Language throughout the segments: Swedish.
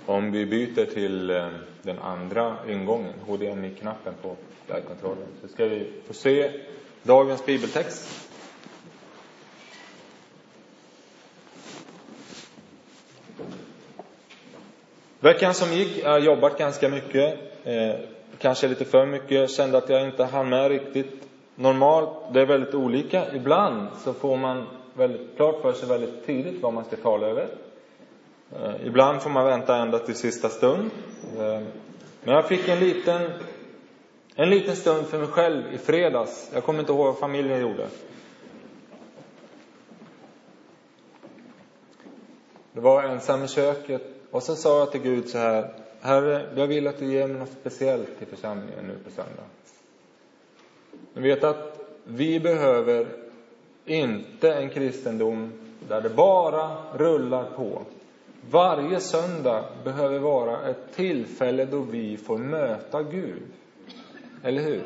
Om vi byter till den andra ingången, HDMI-knappen på fjärrkontrollen, så ska vi få se dagens bibeltext. Veckan som gick, jag har jobbat ganska mycket, kanske lite för mycket, kände att jag inte hann med riktigt. Normalt, det är väldigt olika. Ibland så får man väldigt klart för sig väldigt tidigt vad man ska tala över. Ibland får man vänta ända till sista stund. Men jag fick en liten stund för mig själv i fredags. Jag kommer inte ihåg vad familjen gjorde. Det var ensam i köket. Och så sa jag till Gud så här: Herre, jag vill att du ger mig något speciellt till församlingen nu på söndag. Ni vet att vi behöver inte en kristendom där det bara rullar på. Varje söndag behöver vara ett tillfälle då vi får möta Gud. Eller hur?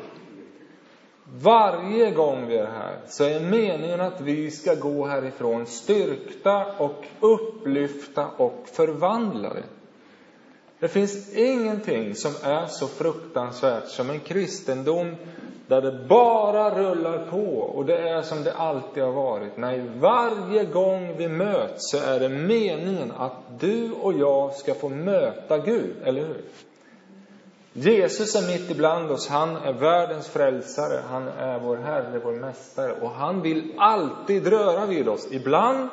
Varje gång vi är här så är meningen att vi ska gå härifrån styrkta och upplyfta och förvandlade. Det finns ingenting som är så fruktansvärt som en kristendom där det bara rullar på och det är som det alltid har varit. Nej, varje gång vi möts så är det meningen att du och jag ska få möta Gud, eller hur? Jesus är mitt ibland oss, han är världens frälsare, han är vår Herre, vår mästare, och han vill alltid röra vid oss. Ibland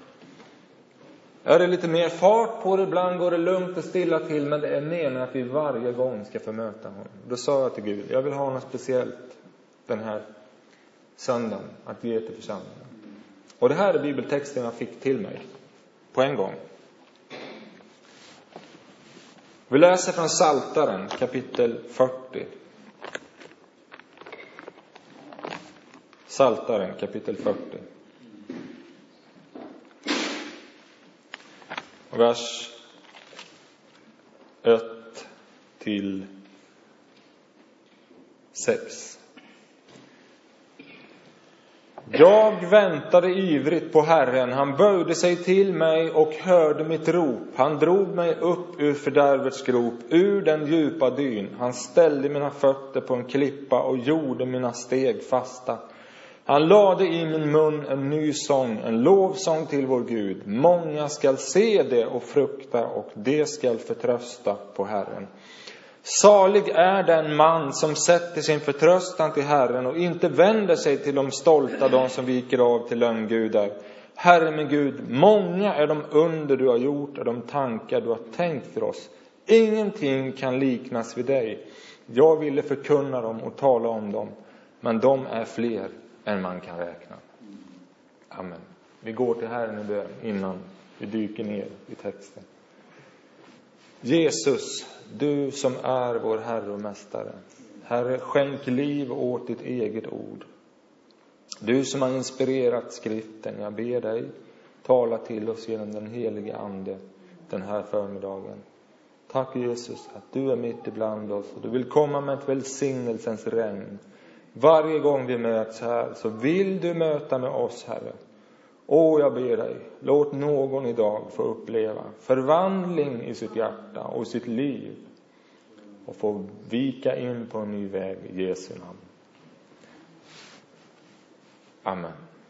är det lite mer fart på det, ibland går det lugnt och stilla till, men det är meningen att vi varje gång ska få möta honom. Då sa jag till Gud, jag vill ha något speciellt den här söndagen att ge till församlingen. Och det här är bibeltexten jag fick till mig på en gång. Vi läser från Psaltaren kapitel 40. Psaltaren kapitel 40. Vers 1 till 6. Jag väntade ivrigt på Herren, han böjde sig till mig och hörde mitt rop. Han drog mig upp ur fördärvets grop, ur den djupa dyn. Han ställde mina fötter på en klippa och gjorde mina steg fasta. Han lade i min mun en ny sång, en lovsång till vår Gud. Många skall se det och frukta, och det skall förtrösta på Herren. Salig är den man som sätter sin förtröstan till Herren och inte vänder sig till de stolta, de som viker av till lögngudar. Herre min Gud, många är de under du har gjort och de tankar du har tänkt för oss. Ingenting kan liknas vid dig. Jag ville förkunna dem och tala om dem, men de är fler än man kan räkna. Amen. Vi går till Herren i bön innan vi dyker ner i texten. Jesus, du som är vår Herre och Mästare. Herre, skänk liv åt ditt eget ord. Du som har inspirerat skriften, jag ber dig, tala till oss genom den helige Ande den här förmiddagen. Tack Jesus att du är mitt ibland oss och du vill komma med ett välsignelsens regn. Varje gång vi möts här så vill du möta med oss, Herre. Jag ber dig, låt någon idag få uppleva förvandling i sitt hjärta och sitt liv och få vika in på en ny väg i Jesu namn. Amen.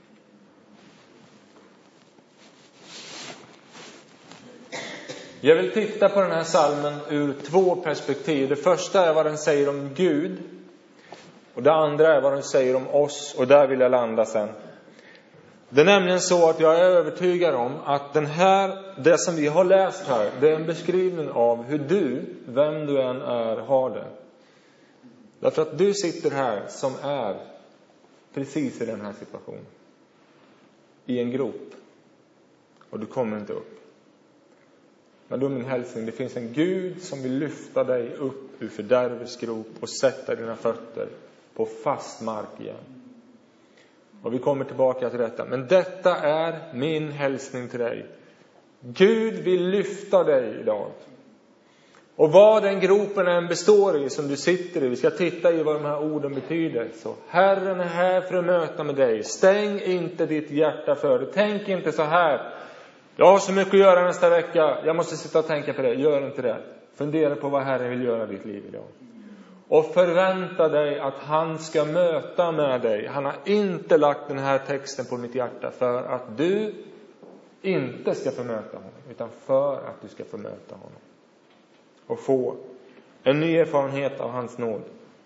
Jag vill titta på den här psalmen ur två perspektiv. Det första är vad den säger om Gud. Och det andra är vad den säger om oss. Och där vill jag landa sen. Det är nämligen så att jag är övertygad om att det som vi har läst här, det är en beskrivning av hur du, vem du än är, har det. Därför att du sitter här som är precis i den här situationen. I en grop. Och du kommer inte upp. Men då är min hälsning, det finns en Gud som vill lyfta dig upp ur fördärvets grop och sätta dina fötter på fast mark igen. Och vi kommer tillbaka till detta. Men detta är min hälsning till dig. Gud vill lyfta dig idag. Och vad den gropen än består i som du sitter i. Vi ska titta i vad de här orden betyder. Så Herren är här för att möta med dig. Stäng inte ditt hjärta för det. Tänk inte så här. Jag har så mycket att göra nästa vecka. Jag måste sitta och tänka på det. Gör inte det. Fundera på vad Herren vill göra i ditt liv idag. Och förvänta dig att han ska möta med dig. Han har inte lagt den här texten på mitt hjärta för att du inte ska få möta honom. Utan för att du ska få möta honom. Och få en ny erfarenhet av hans nåd.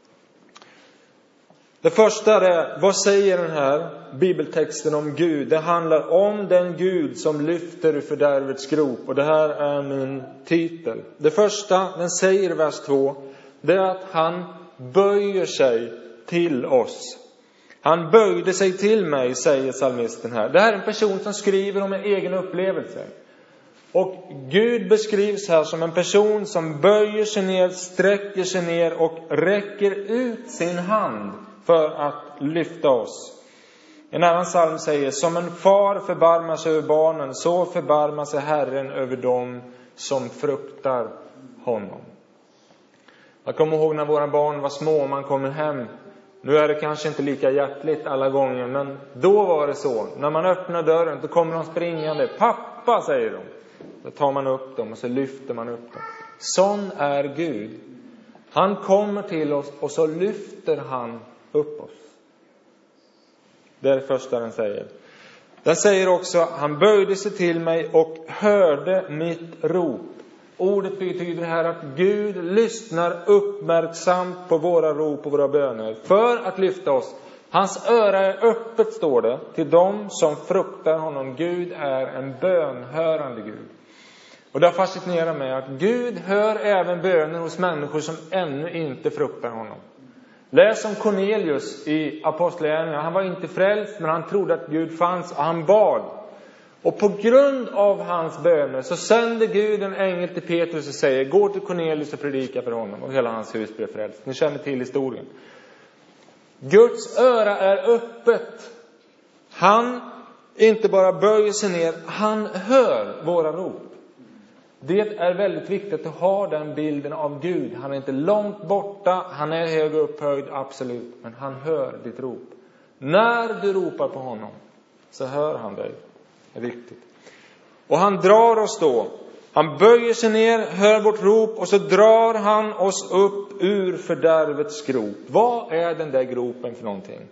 Det första är, vad säger den här bibeltexten om Gud? Det handlar om den Gud som lyfter ur fördärvets grop. Och det här är min titel. Det första, den säger i vers 2, det är att han böjer sig till oss. Han böjde sig till mig, säger psalmisten här. Det här är en person som skriver om en egen upplevelse. Och Gud beskrivs här som en person som böjer sig ner, sträcker sig ner och räcker ut sin hand för att lyfta oss. En annan psalm säger, som en far förbarmar sig över barnen, så förbarmar sig Herren över dem som fruktar honom. Jag kommer ihåg när våra barn var små och man kommer hem. Nu är det kanske inte lika hjärtligt alla gånger, men då var det så. När man öppnar dörren, då kommer de springande. Pappa, säger de. Då tar man upp dem och så lyfter man upp dem. Sån är Gud. Han kommer till oss och så lyfter han upp oss. Det är det första den säger. Den säger också, han böjde sig till mig och hörde mitt rop. Ordet betyder här att Gud lyssnar uppmärksamt på våra rop och våra böner för att lyfta oss. Hans öra är öppet, står det, till dem som fruktar honom. Gud är en bönhörande Gud. Och det fascinerar mig att Gud hör även böner hos människor som ännu inte fruktar honom. Läs om Cornelius i Apostlagärningarna. Han var inte frälst, men han trodde att Gud fanns och han bad. Och på grund av hans böner så sänder Gud en ängel till Petrus och säger, gå till Cornelius och predika för honom. Och hela hans hus blev frälst. Ni känner till historien. Guds öra är öppet. Han inte bara böjer sig ner, han hör våra rop. Det är väldigt viktigt att ha den bilden av Gud. Han är inte långt borta, han är hög upphöjd, absolut. Men han hör ditt rop. När du ropar på honom så hör han dig. Det är viktigt. Och han drar oss då. Han böjer sig ner, hör vårt rop och så drar han oss upp ur fördärvets grop. Vad är den där gropen för någonting?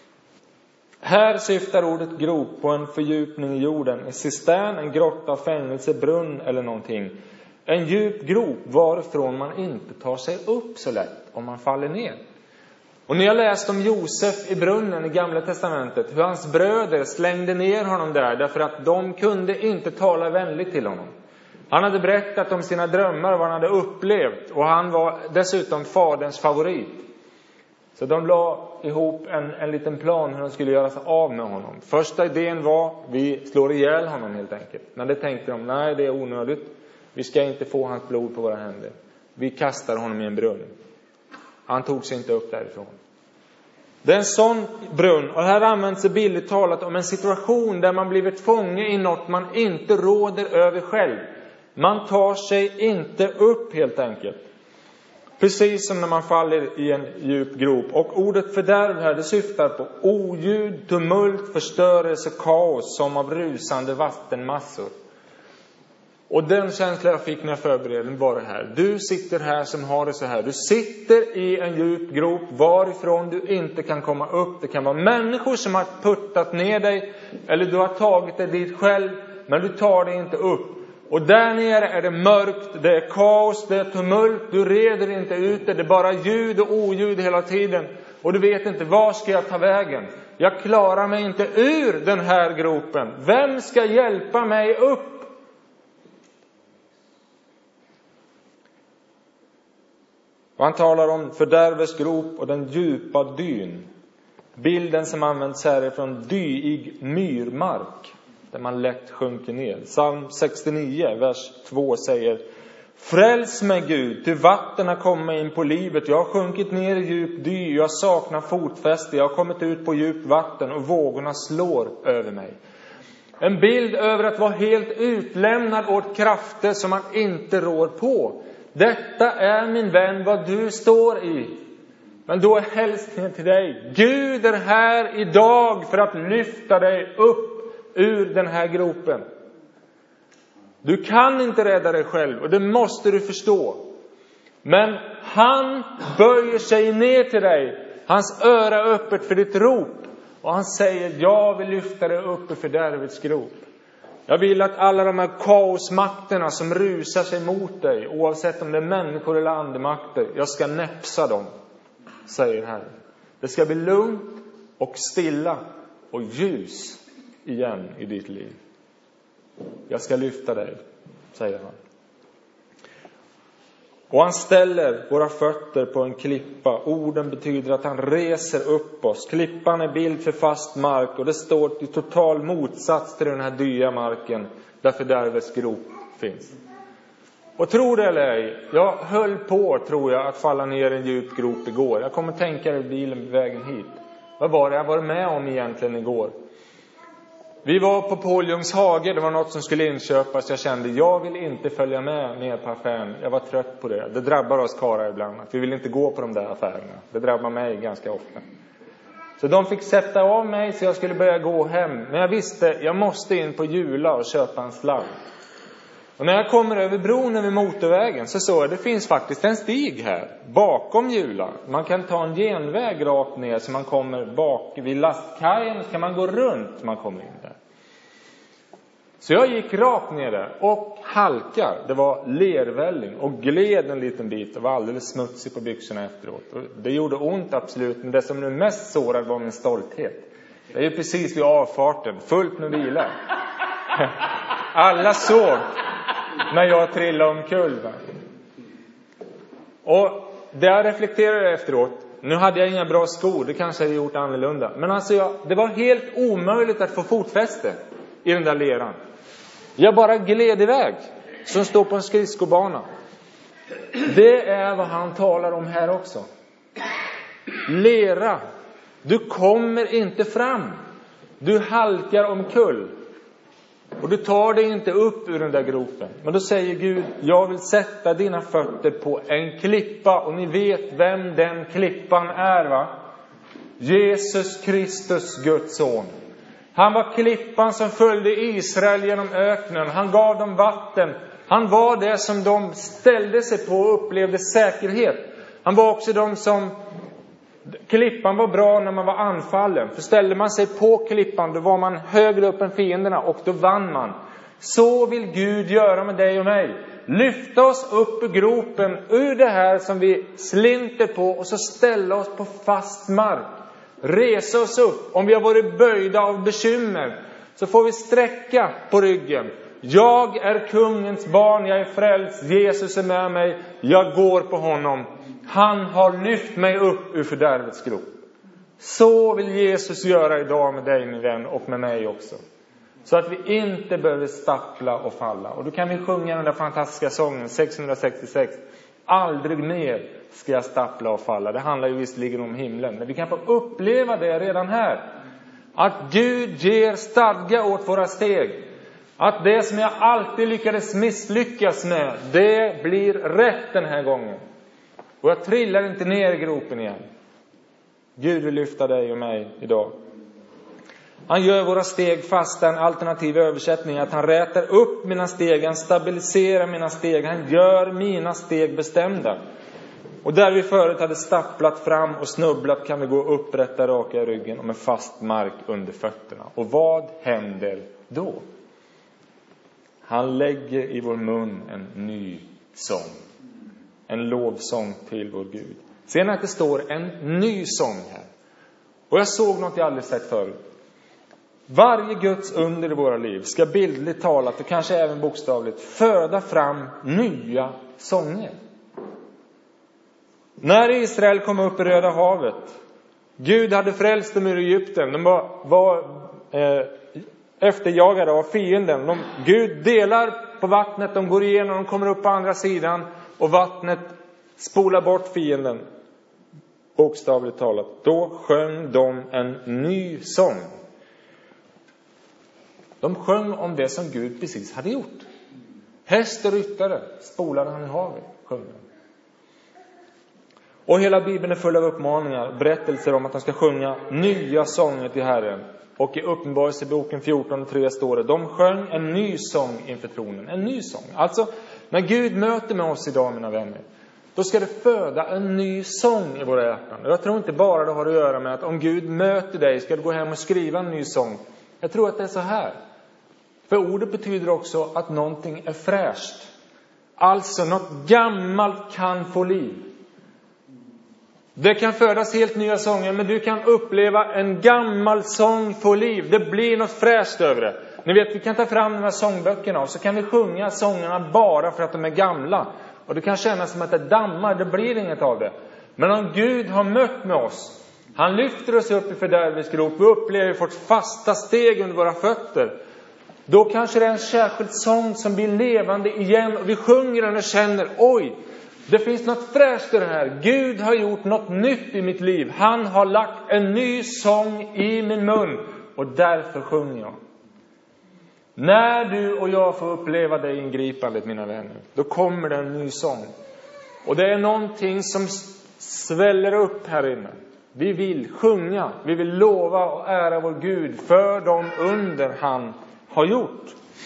Här syftar ordet grop på en fördjupning i jorden. En cistern, en grotta, fängelse, brunn eller någonting. En djup grop varifrån man inte tar sig upp så lätt om man faller ner. Och ni har läst om Josef i brunnen i Gamla testamentet. Hur hans bröder slängde ner honom där därför att de kunde inte tala vänligt till honom. Han hade berättat om sina drömmar och vad han hade upplevt. Och han var dessutom faderns favorit. Så de la ihop en liten plan hur de skulle göra sig av med honom. Första idén var, vi slår ihjäl honom helt enkelt. Men det tänkte de, nej det är onödigt. Vi ska inte få hans blod på våra händer. Vi kastar honom i en brunn. Han tog sig inte upp därifrån. Det är en sån brunn. Och här används det billigt talat om en situation där man blivit fånge i något man inte råder över själv. Man tar sig inte upp helt enkelt. Precis som när man faller i en djup grop. Och ordet fördärv här, det syftar på oljud, tumult, förstörelse, kaos som av rusande vattenmassor. Och den känslan jag fick när jag förberedde var det här. Du sitter här som har det så här. Du sitter i en djup grop varifrån du inte kan komma upp. Det kan vara människor som har puttat ner dig. Eller du har tagit dig dit själv. Men du tar dig inte upp. Och där nere är det mörkt, det är kaos, det är tumult. Du reder inte ut det. Det är bara ljud och oljud hela tiden. Och du vet inte, var ska jag ta vägen? Jag klarar mig inte ur den här gropen. Vem ska hjälpa mig upp? Och han talar om fördärvets grop och den djupa dyn. Bilden som används här är från dyig myrmark. Där man lätt sjunker ner. Psalm 69, vers 2 säger: Fräls mig Gud, ty vatten har kommit in på livet. Jag har sjunkit ner i djup dy, jag saknar fotfäste. Jag har kommit ut på djupt vatten och vågorna slår över mig. En bild över att vara helt utlämnad åt krafter som man inte rår på. Detta är, min vän, vad du står i. Men då är hälsningen till dig: Gud är här idag för att lyfta dig upp ur den här gropen. Du kan inte rädda dig själv och det måste du förstå. Men han böjer sig ner till dig. Hans öra är öppet för ditt rop. Och han säger, jag vill lyfta dig upp ur fördärvets grop. Jag vill att alla de här kaosmakterna som rusar sig mot dig, oavsett om det är människor eller andemakter, jag ska näpsa dem, säger Herren. Det ska bli lugnt och stilla och ljus igen i ditt liv. Jag ska lyfta dig, säger han. Och han ställer våra fötter på en klippa. Orden betyder att han reser upp oss. Klippan är bild för fast mark. Och det står i total motsats till den här dya marken där fördärvets grop finns. Och tror det eller ej, jag höll på, tror jag, att falla ner i en djup grop igår. Jag kommer tänka i bilen på vägen hit. Vad var det jag var med om egentligen igår? Vi var på Påljungs hage, det var något som skulle inköpas. Jag kände, jag vill inte följa med ner på affären. Jag var trött på det. Det drabbar oss karlar ibland. Att vi vill inte gå på de där affärerna. Det drabbar mig ganska ofta. Så de fick sätta av mig så jag skulle börja gå hem. Men jag visste, jag måste in på Jula och köpa en slang. Och när jag kommer över bron över motorvägen så såg jag, det finns faktiskt en stig här bakom Jula. Man kan ta en genväg rakt ner så man kommer bak vid lastkajen, så kan man gå runt så man kommer in där. Så jag gick rakt ner där och halkar. Det var lervälling och gled en liten bit och var alldeles smutsig på byxorna efteråt. Och det gjorde ont absolut, men det som nu mest sårade var min stolthet. Det är ju precis vid avfarten, fullt med bilar. Alla såg när jag trillade omkull. Och det jag reflekterade efteråt, nu hade jag inga bra skor, det kanske jag gjort annorlunda. Men alltså det var helt omöjligt att få fotfäste i den där leran. Jag bara gled iväg, som står på en skridskobana. Det är vad han talar om här också. Lera, du kommer inte fram. Du halkar omkull. Och du tar dig inte upp ur den där gropen. Men då säger Gud, jag vill sätta dina fötter på en klippa. Och ni vet vem den klippan är, va? Jesus Kristus, Guds son. Han var klippan som följde Israel genom öknen. Han gav dem vatten. Han var det som de ställde sig på och upplevde säkerhet. Han var också de som... Klippan var bra när man var anfallen. För ställde man sig på klippan, då var man högre upp än fienderna och då vann man. Så vill Gud göra med dig och mig. Lyfta oss upp ur gropen, ur det här som vi slinter på, och så ställa oss på fast mark. Resa oss upp. Om vi har varit böjda av bekymmer, så får vi sträcka på ryggen. Jag är kungens barn, jag är frälst, Jesus är med mig, jag går på honom. Han har lyft mig upp ur fördärvets grop. Så vill Jesus göra idag med dig, min vän, och med mig också. Så att vi inte behöver stappla och falla. Och då kan vi sjunga den där fantastiska sången 666. Aldrig mer ska jag stappla och falla. Det handlar ju visserligen om himlen, men vi kan få uppleva det redan här. Att Gud ger stadga åt våra steg. Att det som jag alltid lyckades misslyckas med, det blir rätt den här gången. Och jag trillar inte ner i gropen igen. Gud vill lyfta dig och mig idag. Han gör våra steg fasta, en alternativ översättning. Att han rätar upp mina steg, han stabiliserar mina steg. Han gör mina steg bestämda. Och där vi förut hade stapplat fram och snubblat, kan vi gå upprätta, raka i ryggen och med fast mark under fötterna. Och vad händer då? Han lägger i vår mun en ny sång. En lovsång till vår Gud. Sen att det står en ny sång här. Och jag såg något jag aldrig sett förut. Varje Guds under i våra liv ska bildligt talat och kanske även bokstavligt föda fram nya sånger. När Israel kom upp i Röda havet, Gud hade frälst dem ur Egypten. De var efterjagade av fienden. Gud delar på vattnet, de går igenom, de kommer upp på andra sidan och vattnet spolar bort fienden. Bokstavligt talat. Då sjöng de en ny sång. De sjöng om det som Gud precis hade gjort. Häst och ryttare spolade han i havet, sjöng de. Och hela Bibeln är full av uppmaningar, berättelser om att de ska sjunga nya sånger till Herren. Och i Uppenbarelseboken 14:3 står det: de sjöng en ny sång inför tronen. En ny sång. Alltså, när Gud möter med oss idag, mina vänner, då ska det föda en ny sång i våra hjärtan. Och jag tror inte bara det har att göra med att om Gud möter dig ska du gå hem och skriva en ny sång. Jag tror att det är så här. För ordet betyder också att någonting är fräscht. Alltså något gammalt kan få liv. Det kan födas helt nya sånger, men du kan uppleva en gammal sång få liv. Det blir något fräscht över det. Ni vet, vi kan ta fram de här sångböckerna och så kan vi sjunga sångerna bara för att de är gamla. Och det kan kännas som att det dammar, det blir inget av det. Men om Gud har mött med oss, han lyfter oss upp i fördärvets grop, vi upplever vårt fasta steg under våra fötter. Då kanske det är en särskild sång som blir levande igen och vi sjunger den och känner, oj, det finns något fräscht i det här. Gud har gjort något nytt i mitt liv. Han har lagt en ny sång i min mun och därför sjunger jag. När du och jag får uppleva det ingripandet, mina vänner, då kommer det en ny sång. Och det är någonting som sväller upp här inne. Vi vill sjunga, vi vill lova och ära vår Gud för de under han har gjort.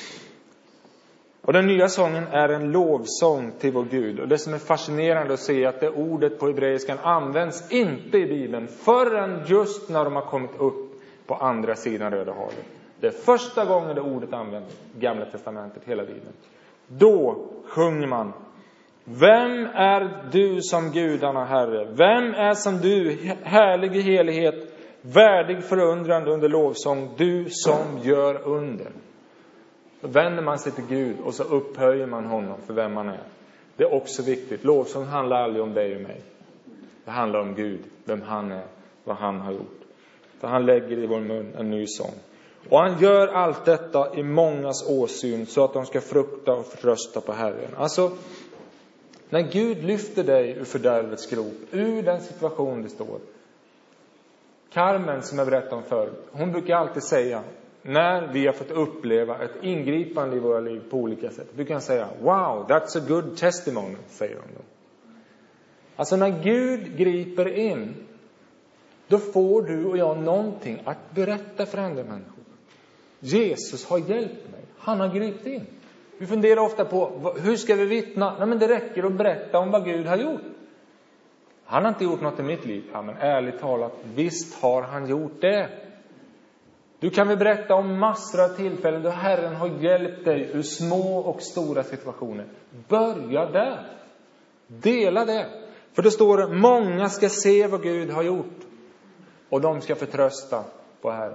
Och den nya sången är en lovsång till vår Gud. Och det som är fascinerande att se är att det ordet på hebreiskan används inte i Bibeln förrän just när de har kommit upp på andra sidan Röda havet. Det är första gången det ordet används i Gamla testamentet, hela Bibeln. Då sjunger man: vem är du som gudarna, Herre? Vem är som du, härlig i helighet, värdig förundrande under lovsång, du som gör under. Då vänder man sig till Gud och så upphöjer man honom för vem man är. Det är också viktigt. Lovsång handlar aldrig om dig och mig. Det handlar om Gud, vem han är, vad han har gjort. För han lägger i vår mun en ny sång. Och han gör allt detta i mångas åsyn så att de ska frukta och förtrösta på Herren. Alltså, när Gud lyfter dig ur fördärvets grop, ur den situation det står. Carmen, som jag berättade om förut, hon brukar alltid säga, när vi har fått uppleva ett ingripande i våra liv på olika sätt, brukar han säga: wow, that's a good testimony, säger hon då. Alltså när Gud griper in, då får du och jag någonting att berätta för andra människor. Jesus har hjälpt mig, han har gripit in. Vi funderar ofta på, hur ska vi vittna? Nej, men det räcker att berätta om vad Gud har gjort. Han har inte gjort något i mitt liv. Ja, men ärligt talat, visst har han gjort det. Du kan väl berätta om massor av tillfällen då Herren har hjälpt dig ur små och stora situationer. Börja där. Dela det. För det står det, många ska se vad Gud har gjort. Och de ska förtrösta på Herren.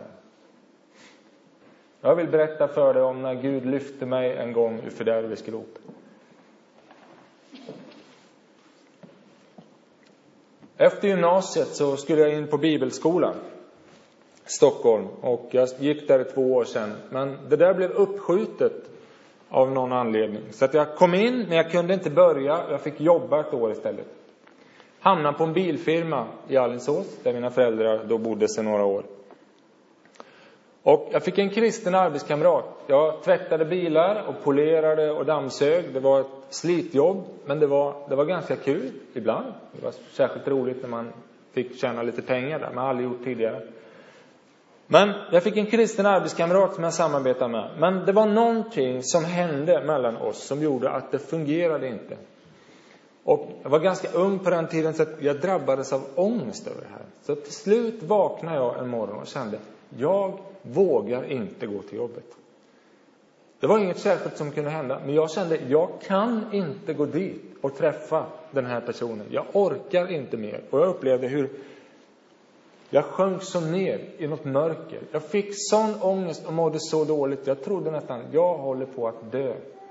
Jag vill berätta för dig om när Gud lyfte mig en gång ur fördärvets grop. Efter gymnasiet så skulle jag in på bibelskolan i Stockholm. Och jag gick där i 2 år sedan. Men det där blev uppskjutet av någon anledning. Så att jag kom in, men jag kunde inte börja. Jag fick jobba 1 år istället. Hamnade på en bilfirma i Alingsås, där mina föräldrar då bodde sedan några år. Och jag fick en kristen arbetskamrat. Jag tvättade bilar och polerade och dammsög. Det var ett slitjobb, men det var ganska kul ibland. Det var särskilt roligt när man fick tjäna lite pengar där. Man har aldrig gjort tidigare. Men jag fick en kristen arbetskamrat som jag samarbetade med. Men det var någonting som hände mellan oss som gjorde att det fungerade inte. Och jag var ganska ung på den tiden så att jag drabbades av ångest över det här. Så till slut vaknade jag en morgon och kände, jag vågar inte gå till jobbet. Det var inget särskilt som kunde hända. Men jag kände, jag kan inte gå dit och träffa den här personen. Jag orkar inte mer. Och jag upplevde hur jag sjönk så ner i något mörker. Jag fick sån ångest och mådde så dåligt. Jag trodde nästan, jag håller på att dö.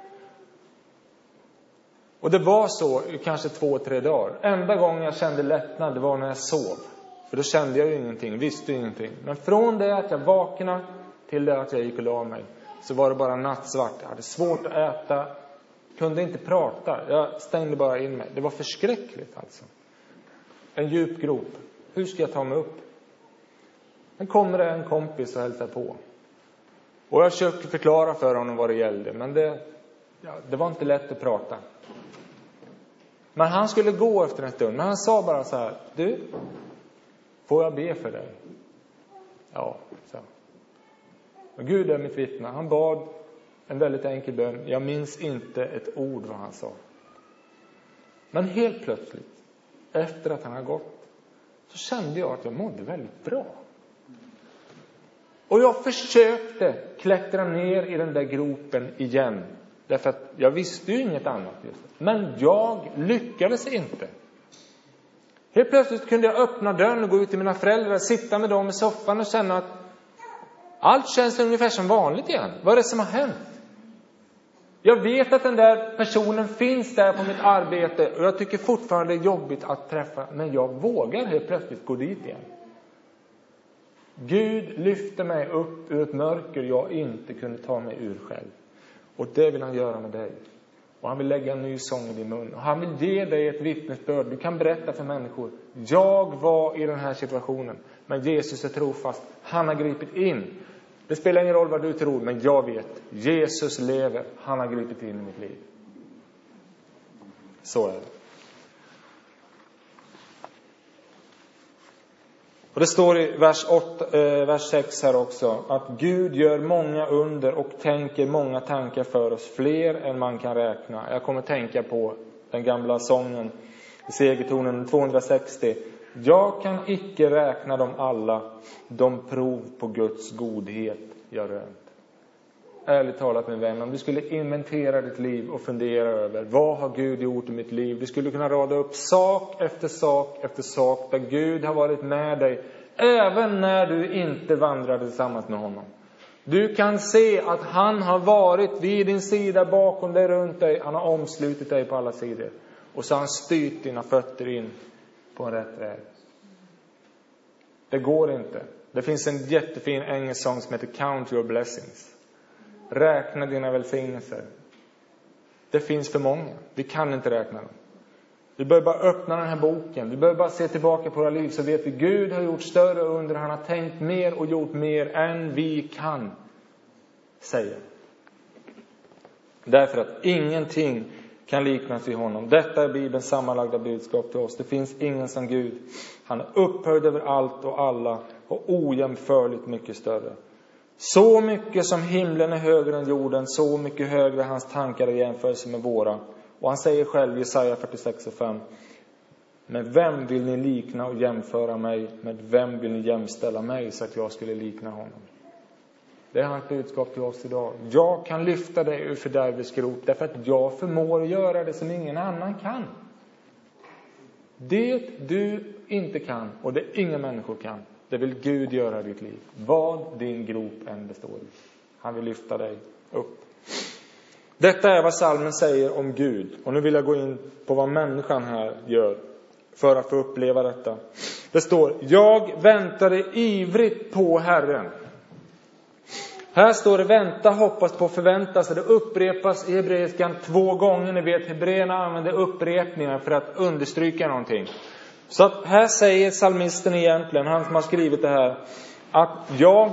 Och det var så i kanske 2-3 dagar. Enda gången jag kände lättnad, det var när jag sov. För då kände jag ju ingenting, visste ju ingenting. Men från det att jag vaknade till det att jag gick och la mig, så var det bara nattsvart. Jag hade svårt att äta, kunde inte prata. Jag stängde bara in mig. Det var förskräckligt alltså. En djup grop. Hur ska jag ta mig upp? Sen kommer det en kompis och hälsar på. Och jag försökte förklara för honom vad det gällde. Men det var inte lätt att prata. Men han skulle gå efter en stund. Men han sa bara så här, du, får jag be för dig? Ja, så. Och Gud är mitt vittne. Han bad en väldigt enkel bön. Jag minns inte ett ord vad han sa. Men helt plötsligt, efter att han har gått, så kände jag att jag mådde väldigt bra. Och jag försökte klättra ner i den där gropen igen. Därför att jag visste ju inget annat. Men jag lyckades inte. Helt plötsligt kunde jag öppna dörren och gå ut till mina föräldrar. Sitta med dem i soffan och känna att allt känns ungefär som vanligt igen. Vad är det som har hänt? Jag vet att den där personen finns där på mitt arbete. Och jag tycker fortfarande det är jobbigt att träffa. Men jag vågar helt plötsligt gå dit igen. Gud lyfte mig upp ur ett mörker jag inte kunde ta mig ur själv. Och det vill han göra med dig. Och han vill lägga en ny sång i din mun. Och han vill ge dig ett vittnesbörd. Du kan berätta för människor. Jag var i den här situationen. Men Jesus är trofast. Han har gripit in. Det spelar ingen roll vad du tror. Men jag vet. Jesus lever. Han har gripit in i mitt liv. Så är det. Och det står i vers 6 här också. Att Gud gör många under och tänker många tankar för oss. Fler än man kan räkna. Jag kommer tänka på den gamla sången. Segertonen 260. Jag kan icke räkna dem alla. De prov på Guds godhet jag rönt. Ärligt talat min vän. Om du skulle inventera ditt liv och fundera över. Vad har Gud gjort i mitt liv? Du skulle kunna rada upp sak efter sak efter sak. Där Gud har varit med dig. Även när du inte vandrade tillsammans med honom. Du kan se att han har varit vid din sida, bakom dig, runt dig. Han har omslutit dig på alla sidor. Och så har han styrt dina fötter in på en rätt väg. Det går inte. Det finns en jättefin engelsk sång som heter Count Your Blessings. Räkna dina välsignelser. Det finns för många. Vi kan inte räkna dem. Vi behöver bara öppna den här boken. Vi behöver bara se tillbaka på våra liv. Så vet vi Gud har gjort större under. Han har tänkt mer och gjort mer än vi kan säga. Därför att ingenting kan liknas vid honom. Detta är Bibelns sammanlagda budskap till oss. Det finns ingen som Gud. Han är upphöjd över allt och alla. Och ojämförligt mycket större. Så mycket som himlen är högre än jorden. Så mycket högre hans tankar i jämförelse med våra. Och han säger själv i Jesaja 46:5. Men vem vill ni likna och jämföra mig? Med vem vill ni jämställa mig så att jag skulle likna honom? Det är hans budskap till oss idag. Jag kan lyfta dig ur fördärvets grop. Därför att jag förmår göra det som ingen annan kan. Det du inte kan och det ingen människor kan. Det vill Gud göra i ditt liv. Vad din grop än består i. Han vill lyfta dig upp. Detta är vad psalmen säger om Gud. Och nu vill jag gå in på vad människan här gör. För att få uppleva detta. Det står, jag väntade ivrigt på Herren. Här står det vänta, hoppas på, förvänta sig. Det upprepas i hebreiskan 2 gånger. Ni vet, hebreerna använder upprepningar för att understryka någonting. Så att här säger psalmisten egentligen, han som har skrivit det här, att jag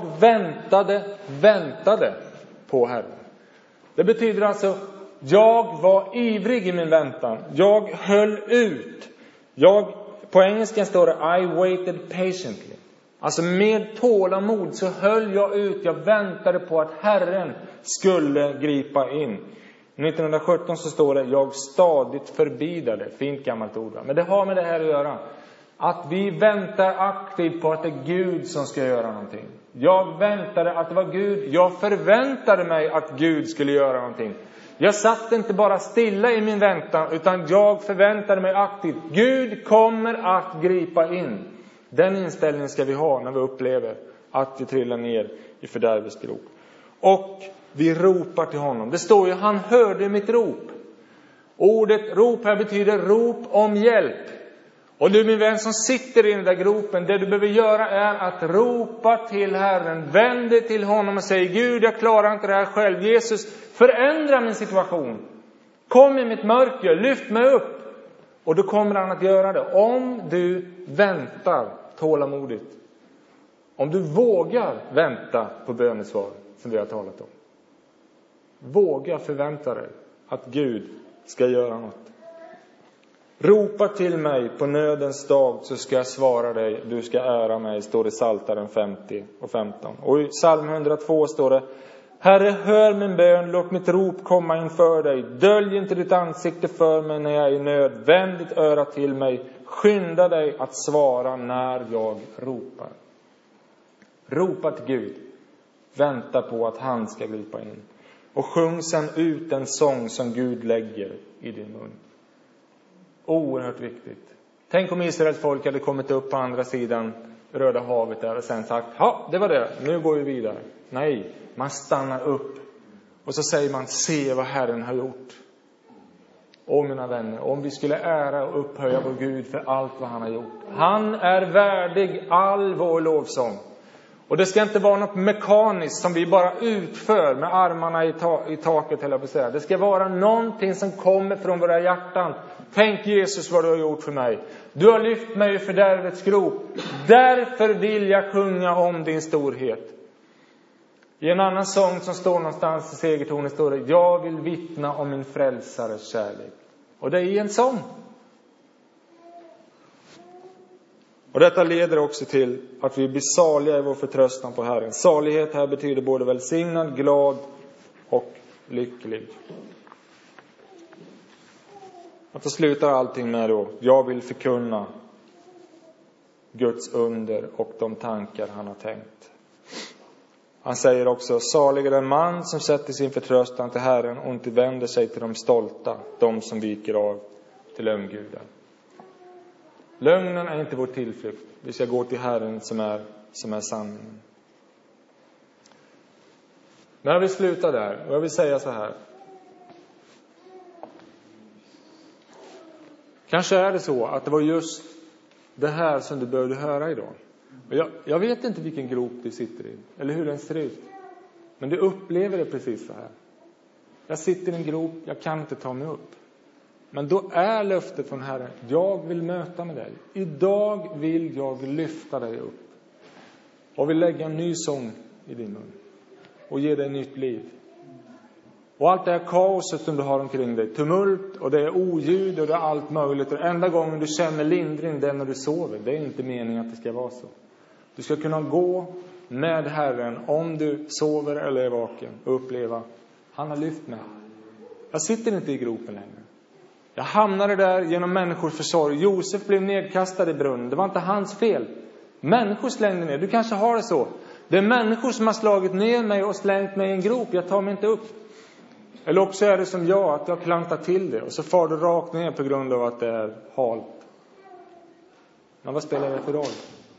väntade på Herren. Det betyder alltså, jag var ivrig i min väntan. Jag höll ut. På engelskan står det, I waited patiently. Alltså med tålamod så höll jag ut. Jag väntade på att Herren skulle gripa in. 1917 så står det, jag stadigt förbidade. Fint gammalt ord. Men det har med det här att göra. Att vi väntar aktivt på att det är Gud som ska göra någonting. Jag väntade att det var Gud. Jag förväntade mig att Gud skulle göra någonting. Jag satt inte bara stilla i min väntan, utan jag förväntade mig aktivt. Gud kommer att gripa in. Den inställningen ska vi ha när vi upplever att vi trillar ner i fördärvets grop. Och vi ropar till honom. Det står ju, han hörde mitt rop. Ordet rop här betyder rop om hjälp. Och du min vän som sitter i den där gropen, det du behöver göra är att ropa till Herren. Vänd dig till honom och säg, Gud, jag klarar inte det här själv. Jesus, förändra min situation. Kom i mitt mörker, lyft mig upp. Och då kommer han att göra det. Om du väntar tålamodigt. Om du vågar vänta på bönesvar som vi har talat om. Våga förvänta dig att Gud ska göra något. Ropa till mig på nödens dag så ska jag svara dig. Du ska ära mig, står det i Psaltaren 50 och 15. Och i Psalm 102 står det: Herre, hör min bön, låt mitt rop komma inför dig. Dölj inte ditt ansikte för mig när jag är i nöd. Vänd ditt öra till mig. Skynda dig att svara när jag ropar. Ropa till Gud. Vänta på att han ska gripa in. Och sjung sen ut en sång som Gud lägger i din mun. Oerhört viktigt. Tänk om Israels folk hade kommit upp på andra sidan Röda havet där och sen sagt: ja, det var det, nu går vi vidare. Nej, man stannar upp och så säger man: se vad Herren har gjort. Och mina vänner, om vi skulle ära och upphöja vår Gud för allt vad han har gjort. Han är värdig all vår lovsång. Och det ska inte vara något mekaniskt som vi bara utför med armarna i taket, eller på säga. Det ska vara någonting som kommer från våra hjärtan. Tänk Jesus vad du har gjort för mig. Du har lyft mig ur fördärvets grop. Därför vill jag sjunga om din storhet. I en annan sång som står någonstans i segertornet står det: jag vill vittna om min frälsares kärlek. Och det är i en sång. Och detta leder också till att vi blir saliga i vår förtröstan på Herren. Salighet här betyder både välsignad, glad och lycklig. Och då slutar allting med då: jag vill förkunna Guds under och de tankar han har tänkt. Han säger också: salig är den man som sätter sin förtröstan till Herren och inte vänder sig till de stolta, de som viker av till lögngudar. Lögnen är inte vår tillflykt. Vi ska gå till Herren som är sanningen. Men jag vill sluta där och jag vill säga så här. Kanske är det så att det var just det här som du behövde höra idag. Jag vet inte vilken grop du sitter i eller hur den ser ut. Men du upplever det precis så här. Jag sitter i en grop, jag kan inte ta mig upp. Men då är löftet från Herren: jag vill möta med dig. Idag vill jag lyfta dig upp. Och vill lägga en ny sång i din mun. Och ge dig nytt liv. Och allt det här kaoset som du har omkring dig. Tumult och det är oljud och det är allt möjligt. Och enda gången du känner lindring, det är när du sover. Det är inte meningen att det ska vara så. Du ska kunna gå med Herren om du sover eller är vaken. Och uppleva: han har lyft mig. Jag sitter inte i gropen längre. Jag hamnade där genom människors försorg. Josef blev nedkastad i brunnen. Det var inte hans fel. Människor slängde ner. Du kanske har det så. Det är människor som har slagit ner mig och slängt mig i en grop. Jag tar mig inte upp. Eller också är det som jag, att jag klantar till det. Och så far du rakt ner på grund av att det är halt. Men vad spelar det för roll?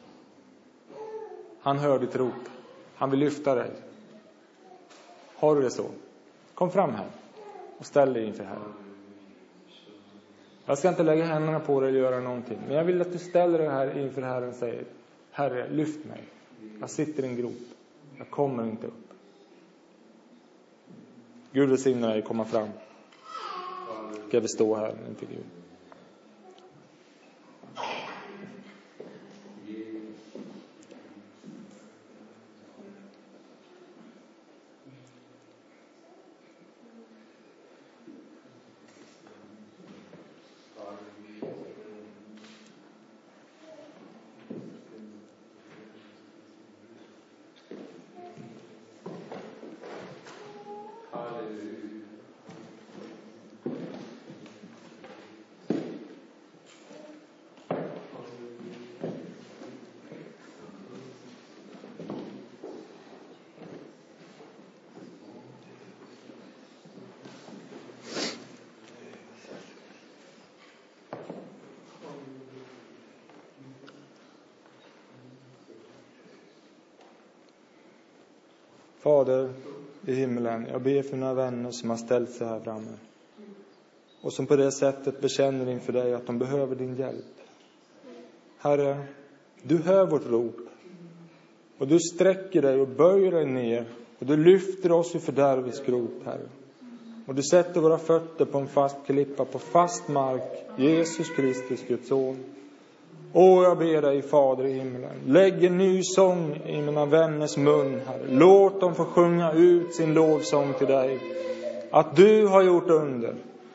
Han hör ditt rop. Han vill lyfta dig. Har du det så? Kom fram här. Och ställ dig inför Herren. Jag ska inte lägga händerna på dig eller göra någonting. Men jag vill att du ställer dig här inför Herren och säger: Herre, lyft mig. Jag sitter i en grop. Jag kommer inte upp. Gud välsigna dig, komma fram. Ska vi stå här inför Gud. Fader i himlen, jag ber för några vänner som har ställt sig här framme. Och som på det sättet bekänner inför dig att de behöver din hjälp. Herre, du hör vårt rop. Och du sträcker dig och böjer dig ner. Och du lyfter oss ur fördärvets grop, Herre. Och du sätter våra fötter på en fast klippa, på fast mark. Jesus Kristus, Guds son. Åh, jag ber dig, Fader i himlen. Lägg en ny sång i mina vänners mun, Herre. Låt dem få sjunga ut sin lovsång till dig. Att du har gjort under.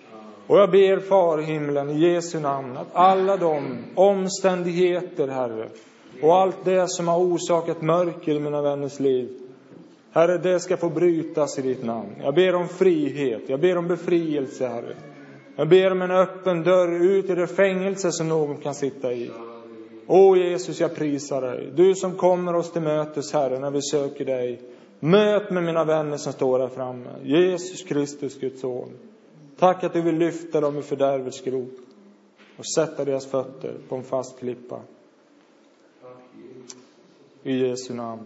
Och jag ber, Far i himlen, i Jesu namn, att alla de omständigheter, Herre, och allt det som har orsakat mörker i mina vänners liv, Herre, det ska få brytas i ditt namn. Jag ber om frihet, jag ber om befrielse, Herre. Jag ber om en öppen dörr ut i det fängelse som någon kan sitta i. Åh Jesus, jag prisar dig. Du som kommer oss till mötes, Herre, när vi söker dig. Möt med mina vänner som står här framme. Jesus Kristus, Guds son. Tack att du vill lyfta dem i fördärvets grop och sätta deras fötter på en fast klippa. I Jesu namn.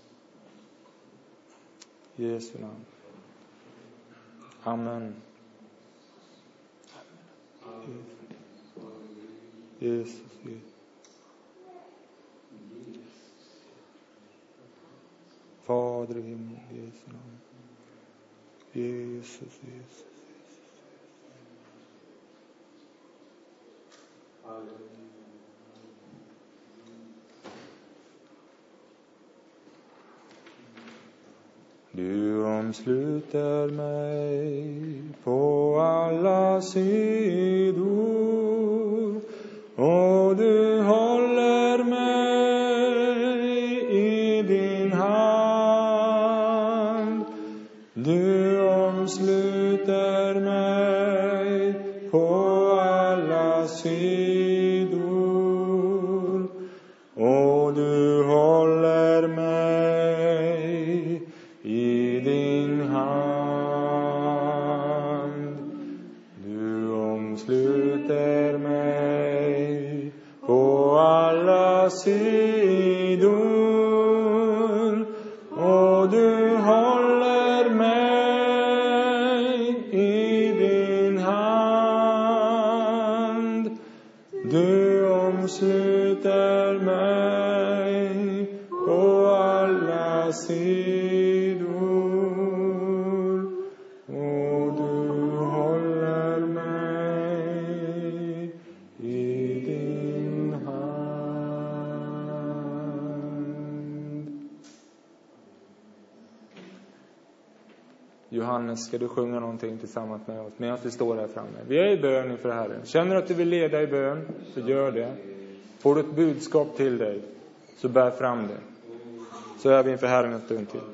I Jesu namn. Amen. Jesus. Fader i himlen, i Jesu namn. Jesus, Jesus. Du omsluter mig på alla sidor och du håller mig i din hand. Du omsluter mig på alla sidor och du håller mig i din hand. Du omsluter mig på alla sidor och du håller mig i din hand. Du omsluter mig på alla sidor och du håller mig i din hand. Johannes, ska du sjunga någonting tillsammans med oss medan vi står här framme? Vi är i bön inför Herren. Känner du att du vill leda i bön, så gör det. Får du ett budskap till dig, så bär fram det. Så är vi inför Herren en stund till.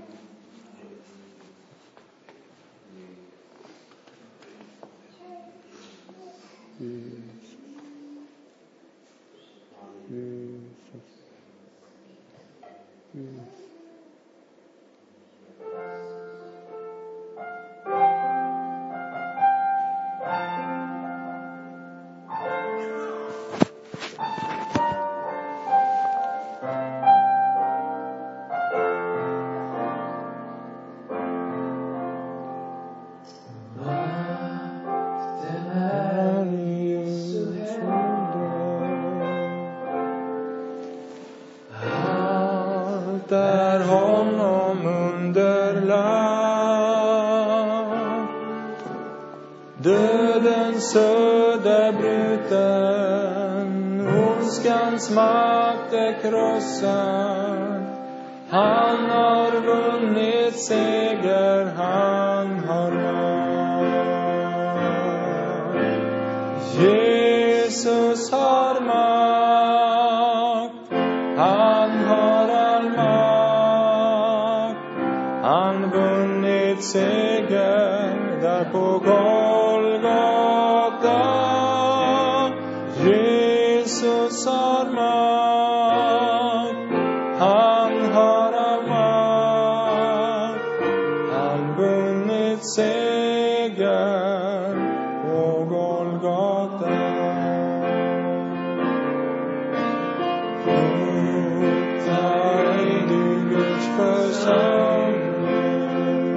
Där honom underlag, dödens öde bruten, ondskans makt är krossad. Han har vunnit seger, han har makt. Jesus har makt, han har all makt. Han vunnit seger där på Golgata. Jesus har makt, han har all makt. Han vunnit seger på Golgata. Frukta ej du Guds församling,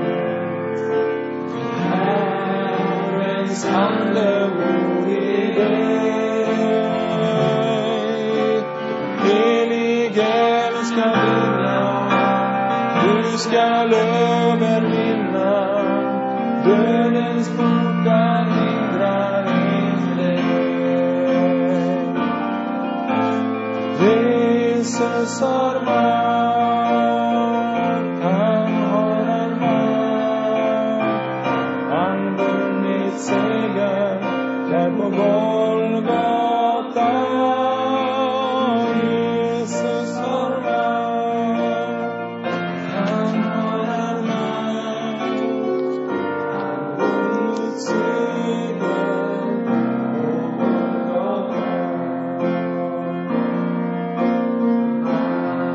Herrens ande bor i dig. Helig älskar vinna, du skall övervinna. Dödens portar hindrar inte dig. Jesus har makt, han har all makt. Han vunnit seger där på Golgata Jesus har varit. Han har makt, han vunnit